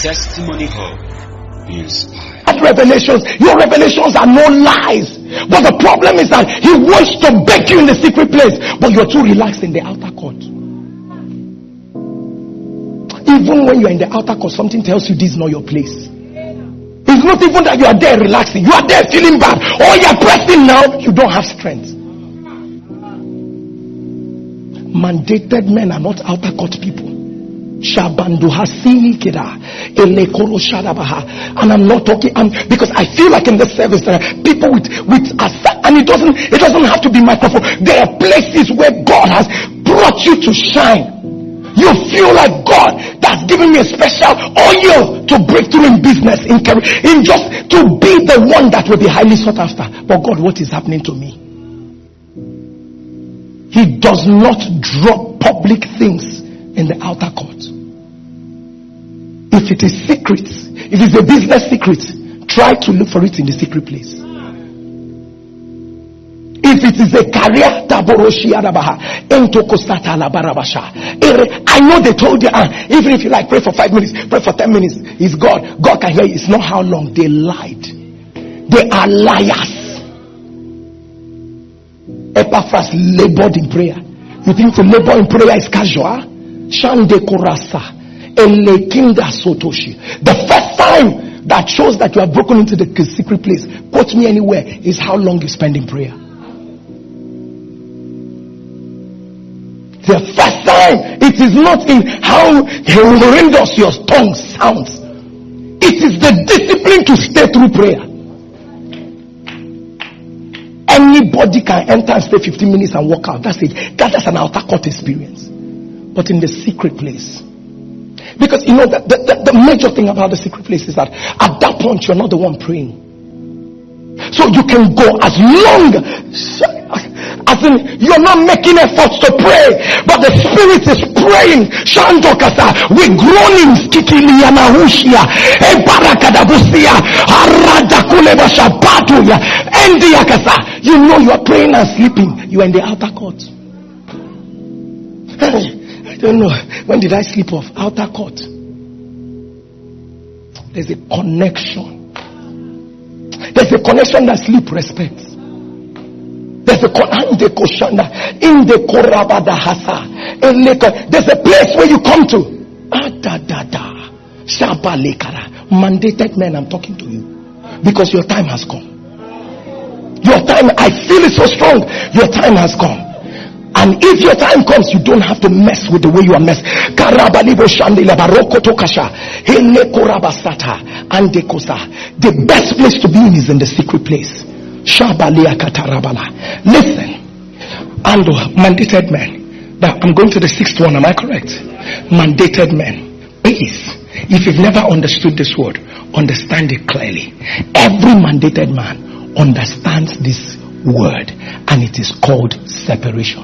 Testimony Hub. Be inspired. And revelations, your revelations are no lies. But the problem is that he wants to bake you in the secret place, but you're too relaxed in the outer court. Even when you're in the outer court, something tells you this is not your place. It's not even that you are there relaxing. You are there feeling bad. Or you're pressing now, you don't have strength. Mandated men are not outer court people. And I'm not talking because I feel like in this service there are people with and it doesn't have to be microphone. There are places where God has brought you to shine. You feel like God that's given me a special oil to break through in business, in career, in just to be the one that will be highly sought after. But God, what is happening to me? He does not drop public things in the outer court. If it is secret, if it's a business secret, try to look for it in the secret place. If it is a career, I know they told you, even if you like, pray for 5 minutes, pray for 10 minutes, it's God. God can hear you. It's not how long. They lied. They are liars. Epaphras labored in prayer. You think to labor in prayer is casual? Shande Korasa. The first time that shows that you have broken into the secret place, quote me anywhere, is how long you spend in prayer. The first time, it is not in how horrendous your tongue sounds. It is the discipline to stay through prayer. Anybody can enter and stay 15 minutes and walk out. That's it. That's an outer court experience. But in the secret place, because you know that the major thing about the secret place is that at that point you're not the one praying. So you can go as long as in you're not making efforts to pray, but the Spirit is praying. Shandokasa with groanings, kikilianahushia, ebarakadabusia, aradakulebasha batuya, endiakasa. You know you are praying and sleeping. You are in the outer court. I don't know. When did I sleep off? Outer court. There's a connection. There's a connection that sleep respects. There's a there's a place where you come to. Mandated men, I'm talking to you. Because your time has come. Your time, I feel it so strong. Your time has come. And if your time comes, you don't have to mess with the way you are messed. The best place to be in is in the secret place. Listen, and mandated men. Now I'm going to the 6th one. Am I correct? Mandated men. Please, if you've never understood this word, understand it clearly. Every mandated man understands this word, and it is called separation.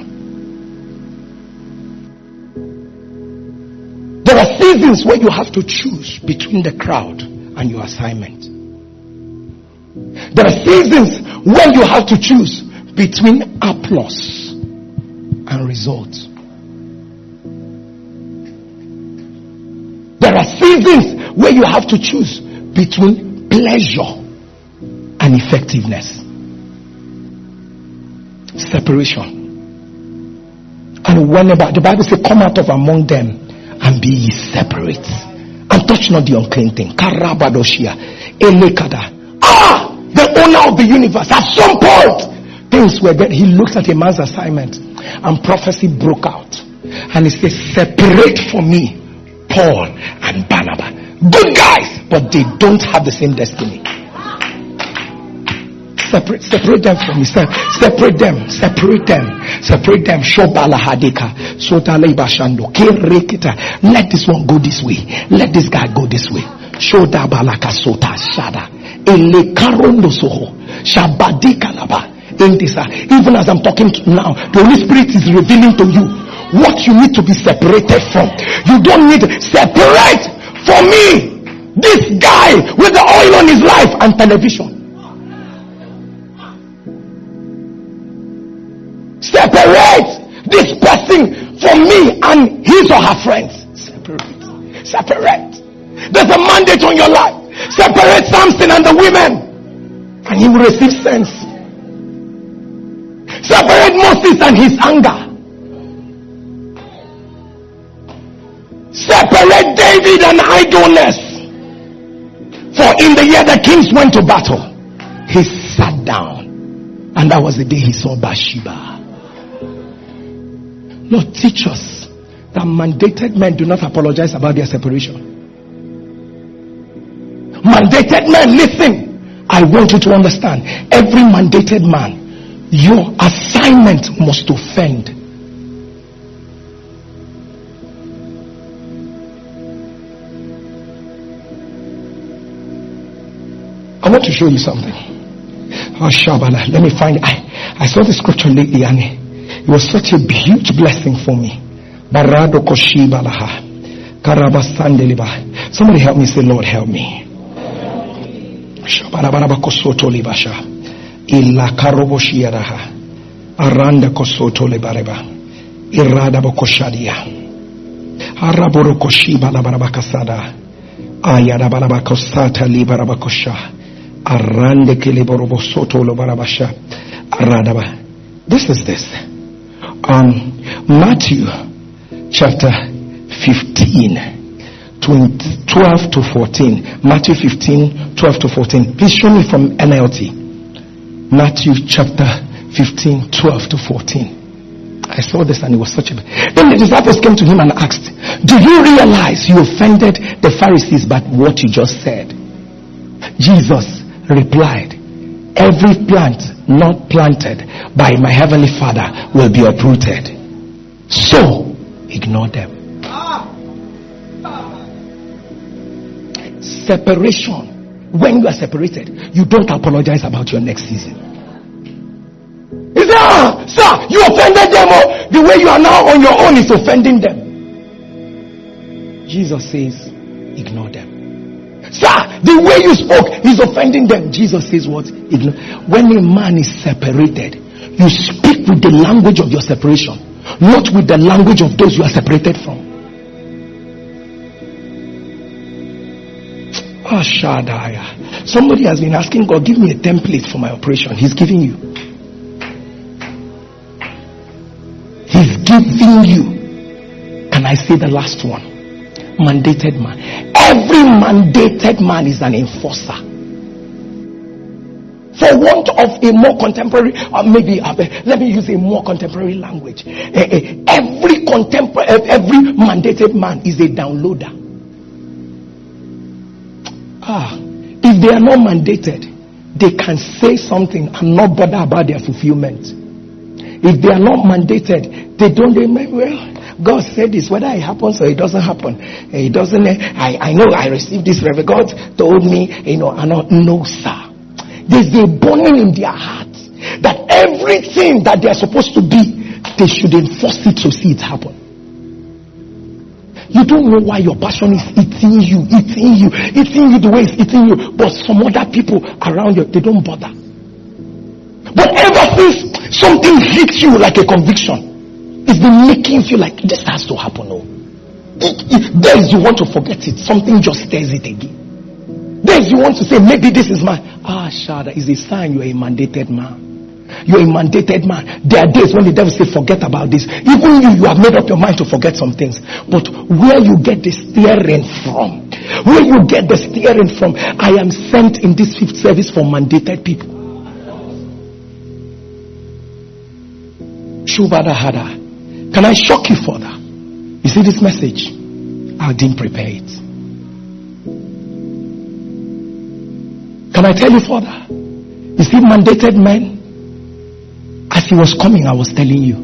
There are seasons where you have to choose between the crowd and your assignment. There are seasons when you have to choose between applause and results. There are seasons where you have to choose between pleasure and effectiveness. Separation. And whenever the Bible says, come out of among them and be ye separate, and touch not the unclean thing. Karabadoshia, Elekada. The owner of the universe. At some point, things were that he looked at a man's assignment, and prophecy broke out, and he said, separate for me Paul and Barnabas. Good guys, but they don't have the same destiny. Separate them from me. Separate them. Shobala hadika. Sotala ibashando. Kirekita. Let this one go this way. Let this guy go this way. Shoda balaka sota shada. Ele karondo soho. Shabadika laba. Even as I'm talking now, the Holy Spirit is revealing to you what you need to be separated from. You don't need to separate for me this guy with the oil on his life and television. Separate this person from me and his or her friends. Separate. There's a mandate on your life. Separate Samson and the women, and he will receive sense. Separate Moses and his anger. Separate David and idleness. For in the year the kings went to battle, he sat down, and that was the day he saw Bathsheba. Lord, teach us that mandated men do not apologize about their separation. Mandated men, listen, I want you to understand, every mandated man, your assignment must offend. I want to show you something. Oh, Shabala, let me find it. I saw the scripture lately, and it was such a huge blessing for me. Barado koshibalaha, karabasandeliba. Somebody help me, say, Lord, help me. Shabarabaraba kosoto libasha, illa karoboshiaraha, aranda kosoto libareba, irada bokoshadia, araboro koshibala barabakasada, ayada barabakosata libarabakosha. Arande keleborobo soto lo barabasha aradaba. This is this. Matthew chapter 15, 12 to 14. Matthew 15, 12 to 14. Please show me from NLT. Matthew chapter 15, 12 to 14. I saw this and it was such a... Then the disciples came to him and asked, do you realize you offended the Pharisees by what you just said? Jesus replied, every plant not planted by my heavenly Father will be uprooted. So ignore them. Separation. When you are separated, you don't apologize about your next season. He said, sir, you offended them. The way you are now on your own is offending them. Jesus says, ignore them. Sir, the way you spoke is offending them. Jesus says what? Ignore. When a man is separated, you speak with the language of your separation, not with the language of those you are separated from. Oh, Shaddai. Somebody has been asking God, give me a template for my operation. He's giving you. He's giving you. Can I say the last one? Mandated man. Every mandated man is an enforcer. For want of a more contemporary, or maybe let me use a more contemporary language. Every mandated man is a downloader. If they are not mandated, they can say something and not bother about their fulfillment. If they are not mandated, they don't. God said this, whether it happens or it doesn't happen. It doesn't. I know I received this. God told me, I'm not. No, sir. There's a burning in their hearts that everything that they are supposed to be, they should enforce it to see it happen. You don't know why your passion is eating you the way it's eating you, but some other people around you, they don't bother. But ever since something hits you like a conviction, it's been making you feel like this has to happen. There's you want to forget it, something just stirs it again. There's you want to say maybe this is mine. Shada is a sign you're a mandated man. You're a mandated man. There are days when the devil say forget about this. Even you have made up your mind to forget some things. But where you get the steering from, I am sent in this fifth service for mandated people. Shubada. Can I shock you further? You see this message? I didn't prepare it. Can I tell you further? You see mandated men? As he was coming, I was telling you.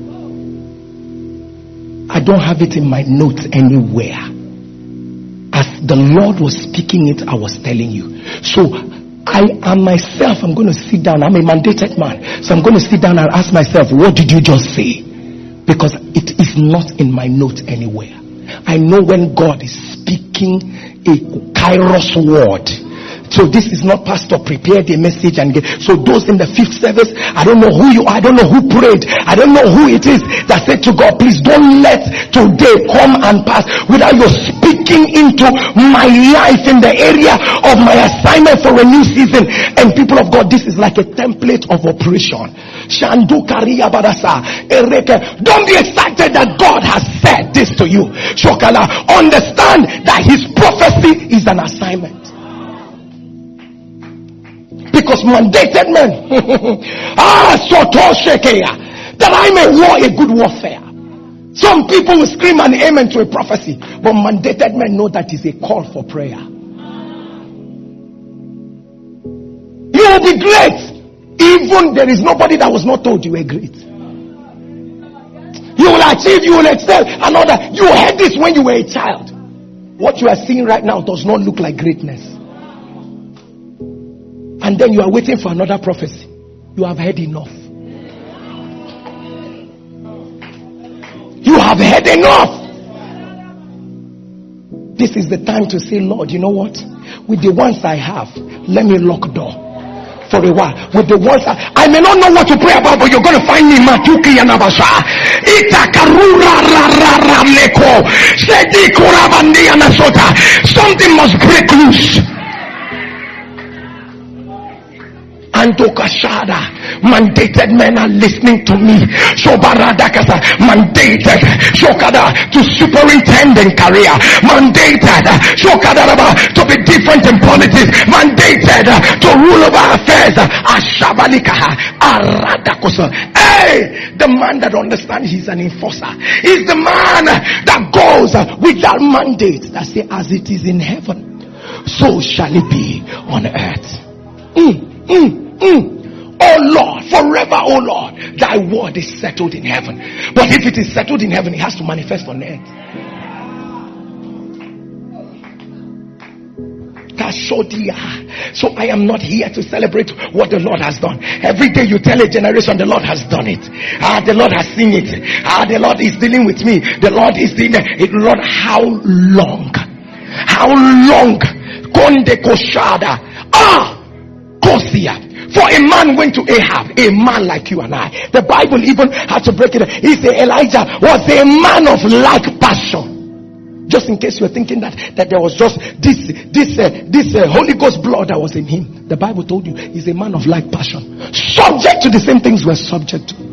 I don't have it in my notes anywhere. As the Lord was speaking it, I was telling you. So I am myself, I'm going to sit down. I'm a mandated man. So I'm going to sit down and ask myself, what did you just say? Because it is not in my notes anywhere. I know when God is speaking a kairos word. So this is not pastor prepared a message and get. So those in the fifth service, I don't know who you are, I don't know who prayed, I don't know who it is that said to God, please don't let today come and pass without you speak speaking into my life in the area of my assignment for a new season. And people of God, this is like a template of operation. Don't be excited that God has said this to you. Shokala, understand that his prophecy is an assignment. Because mandated men that I may war a good warfare. Some people will scream an amen to a prophecy, but mandated men know that is a call for prayer. You will be great even there is nobody that was not told you were great. You will achieve, you will excel, and all that. You heard this when you were a child. What you are seeing right now does not look like greatness. And then you are waiting for another prophecy. You have heard enough. You have heard enough. This is the time to say, Lord, you know what? With the ones I have, let me lock door for a while. With the ones I may not know what to pray about, but you're going to find me Matuki and Abasha. Something must break loose. Mandated men are listening to me. Mandated to superintend in career. Mandated to be different in politics. Mandated to rule over affairs. Hey, the man that understands he's an enforcer is the man that goes with that mandate that says, as it is in heaven, so shall it be on earth. Oh Lord, forever, oh Lord, thy word is settled in heaven. But if it is settled in heaven, it has to manifest on earth. So I am not here to celebrate what the Lord has done. Every day you tell a generation, the Lord has done it. The Lord has seen it. The Lord is dealing with me. The Lord is dealing it. Lord, how long? How long? Konde koshada. Kosia. For a man went to Ahab, a man like you and I. The Bible even had to break it. He said Elijah was a man of like passion. Just in case you're thinking that there was just this Holy Ghost blood that was in him. The Bible told you he's a man of like passion. Subject to the same things we're subject to.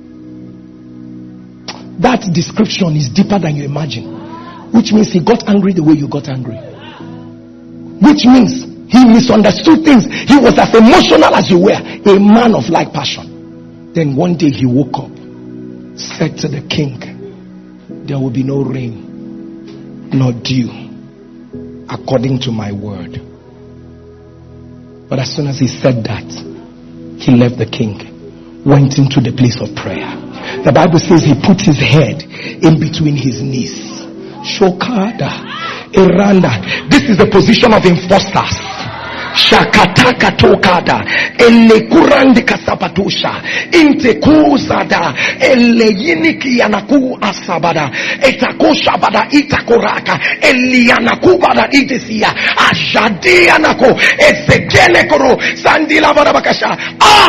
That description is deeper than you imagine. Which means he got angry the way you got angry. Which means he misunderstood things. He was as emotional as you were. A man of like passion. Then one day he woke up, said to the king, there will be no rain, nor dew, according to my word. But as soon as he said that, he left the king, went into the place of prayer. The Bible says he put his head in between his knees. Shokada, Iranda. This is the position of enforcers. Shakataka tokada ele kurandi kasapatusha inte kuzada ele yiniki yanaku asabada etakosha bada itakoraka eli yanakubada itesia ashadi yanako ezekele koro sandila bada bakasha.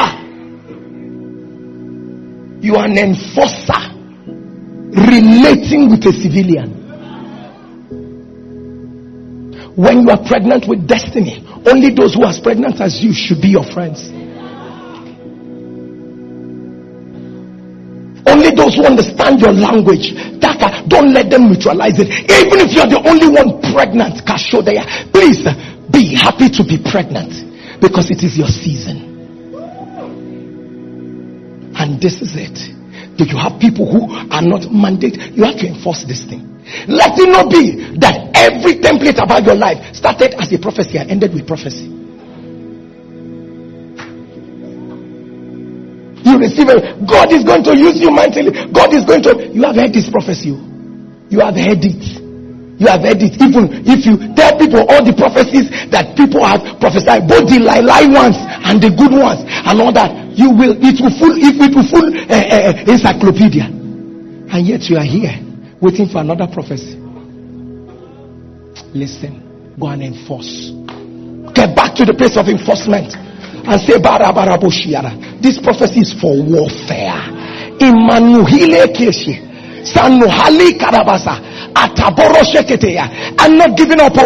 You are an enforcer relating with a civilian. When you are pregnant with destiny, only those who are as pregnant as you should be your friends. Only those who understand your language. Don't let them neutralize it. Even if you're the only one pregnant, please be happy to be pregnant, because it is your season. And this is it. Do you have people who are not mandated? You have to enforce this thing. Let it not be that every template about your life started as a prophecy and ended with prophecy. You receive it. God is going to use you mightily. God is going to. You have heard this prophecy. You have heard it. You have heard it. Even if you tell people all the prophecies that people have prophesied, both the lie ones and the good ones and all that, it will full encyclopedia. And yet you are here waiting for another prophecy. Listen, go and enforce. Get back to the place of enforcement and say, this prophecy is for warfare. Immanuhile Keshi. Sanuhali Karabasa. I'm not giving up.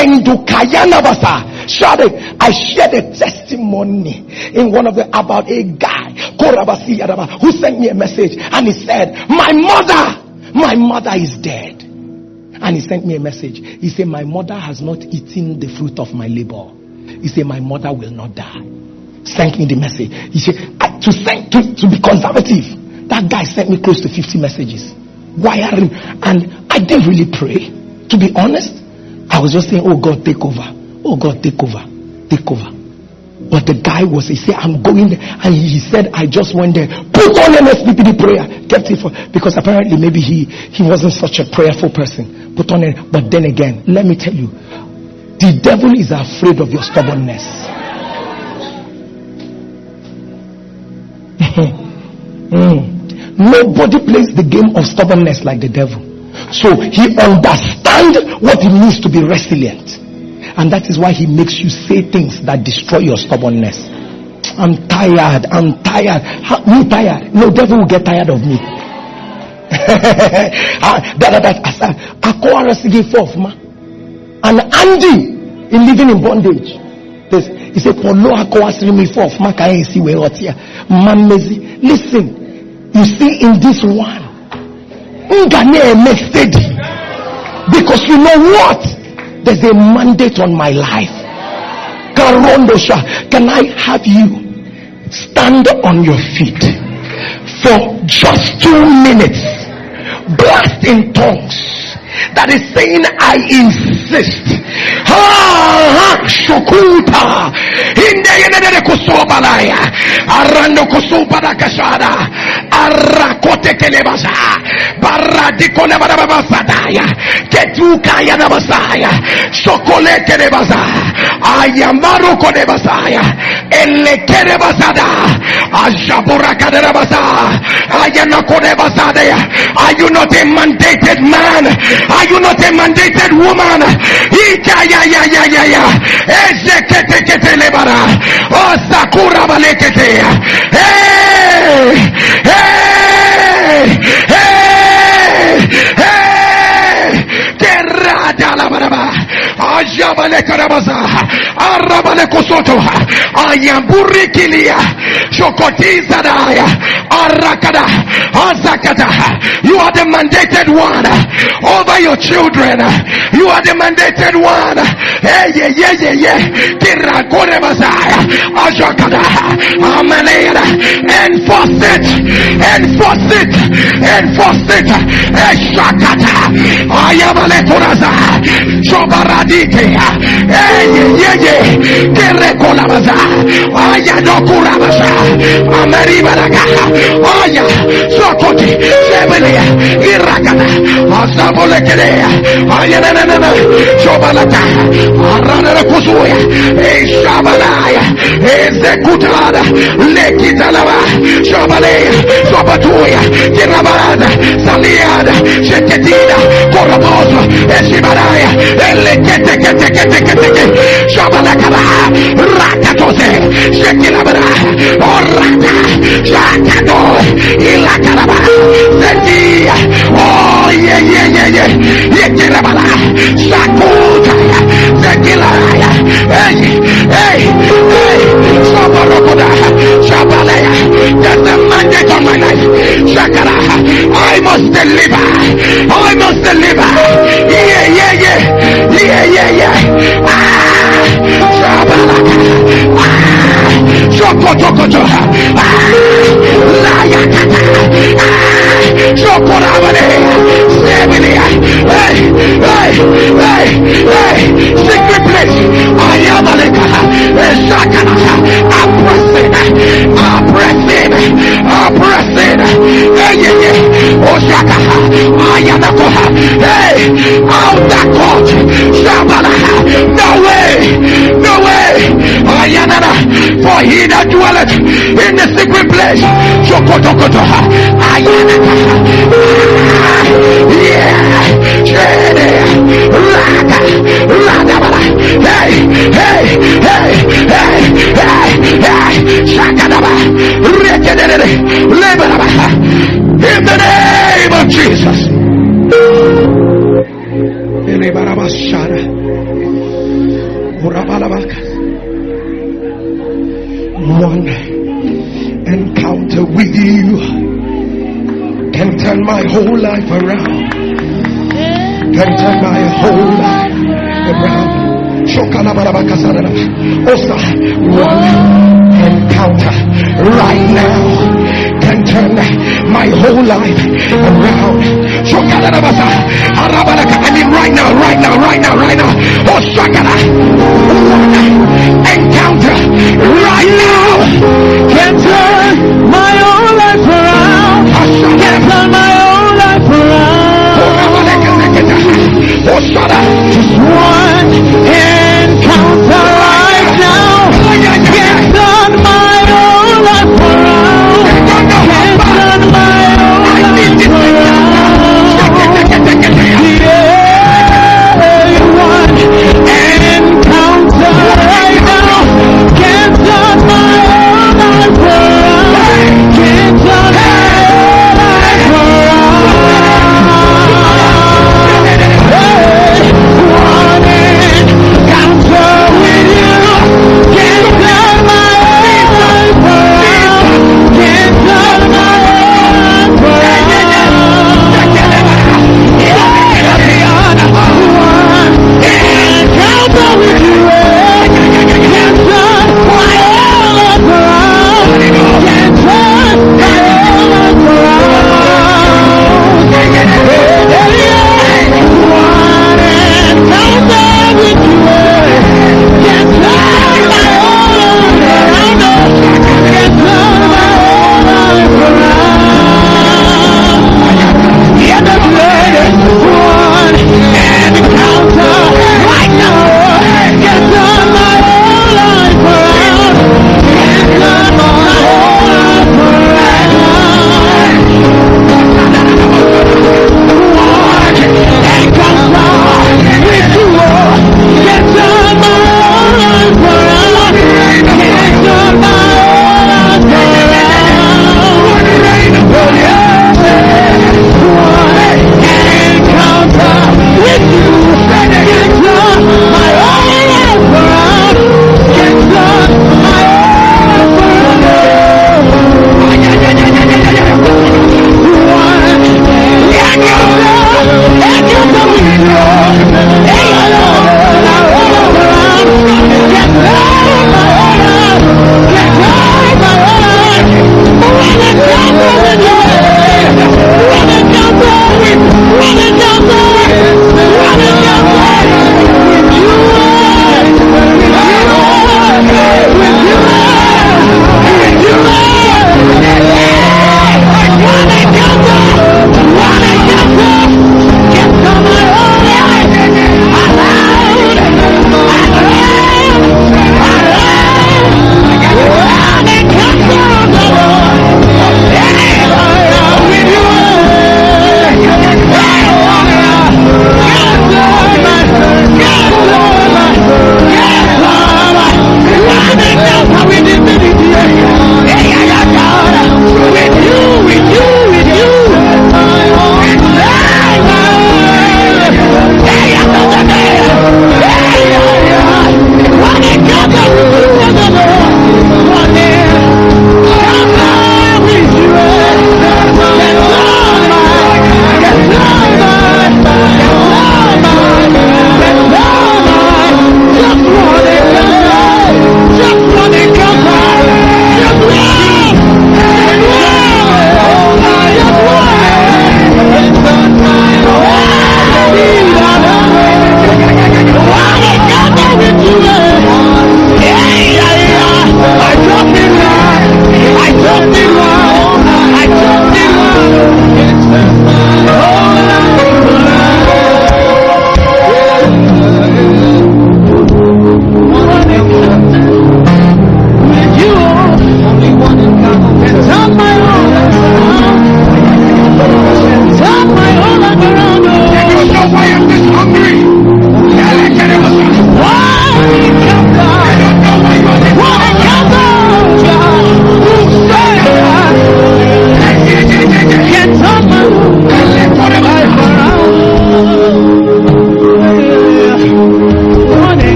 Shout it. I shared a testimony in one of the about a guy who sent me a message, and he said, my mother is dead. And he sent me a message. He said, my mother has not eaten the fruit of my labor. He said, my mother will not die. Sent me the message. He said, to be conservative, that guy sent me close to 50 messages, wiring, and I didn't really pray. To be honest, I was just saying, oh God, take over. Oh God, take over. Take over. But the guy he said, I'm going there. And he said, I just went there, put on an SPPD prayer, kept it for, because apparently maybe he wasn't such a prayerful person. Put on it. But then again, let me tell you, the devil is afraid of your stubbornness. Nobody plays the game of stubbornness like the devil. So he understands what it means to be resilient. And that is why he makes you say things that destroy your stubbornness. I'm tired. You tired? No, devil will get tired of me. And Andy in living in bondage. He said, listen, you see in this one, because you know what? There's a mandate on my life. Can I have you stand on your feet for just 2 minutes, blast in tongues, that is saying, I insist. Shokuta Inde Kusobalaya Arando Kosubada Kashada Arakote Kelebaza Baradiko Nebabasadaya Ketuka Yanabasaya Sokole Kelebaza Ayamaro Konebasaya Elle Kelebazada Ajabura Kadebaza Ayana Konebazadaya. Are you not a mandated man? Are you not a mandated woman? Oh, Sakura Balekete. Hey! Ajabale Karabaza, Arabale Kosoto, Ayamburikilia, Shokotizadaya, Arakada, Azakada. You are the mandated one over your children. You are the mandated one. Hey, yeah. Kirakorebazaya, Ajakada, Amalera. Enforce it. Eshakata, Ayabale Koraza, Shobaradite, yeah. Kerekolabaza, Ayadokurabaza, Ameribaraga, Aya, Sokoti, Sebelia, Irakada, Azabolekea, Ayanana, Shobalata, Arana Kuzuya, Eshabalaya, Ezekutada, Lekitalava, Shobalea, Sobatuya, Kirabada, Saliada, Sheketina, Korobozo, Eshibaraya, Elekete, Shobalakaba, Rakatose, Shekilabara, Orata, Shakado, Ilakaraba, Zetia, oh yeah, Yekirabala, Shakuta, Zekilaya, hey, Shabarakoda, Shabalaya, that's the mandate on my life, Shakara, I must deliver, yeah, Shabalaka, Shokotokoto, Layakata, Shokorabane, Sebelia, hey, secret place, Ayamaleka, Shakana, oppressing, yeah, Oshaka, Ayanakoha, hey, out that court, Shabala, no way, Ayanana, for he that dwelleth in the secret place, Shokotokoto, Ayanaka, yeah, Shede, Radabala, hey, Shakadaba, Rekedere, Lebanaba, in the name of Jesus. One encounter with you can turn my whole life around. Can turn my whole life around. Also, one encounter right now can turn my whole life around. I mean right now. Oh, one encounter right now can turn my whole life around. Can turn my whole life around. Oh, just one encounter right now can turn my whole life around. Can turn my whole life around. Yeah.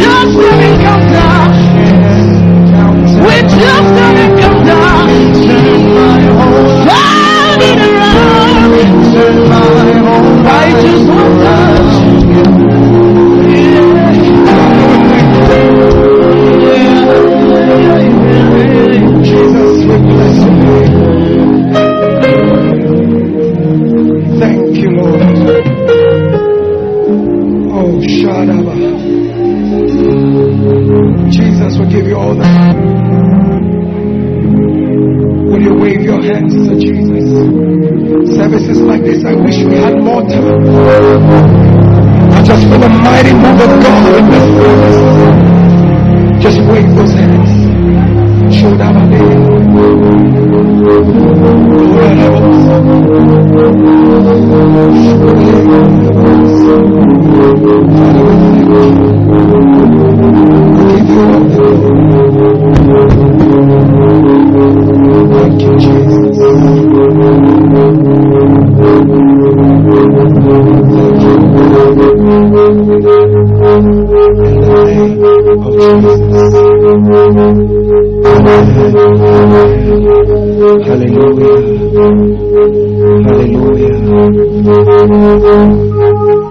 just let it come down. We just let it come down. Turn it around. I just want that. Jesus, we bless you. Thank you, Lord. Oh, Shadaba. Jesus will give you all the honor. Will you wave your hands to Jesus? Services like this, I wish we had more time. I just feel a mighty move of God in this service. Just wave those hands. Shadaba. Thank you, Jesus. Hallelujah. Hallelujah.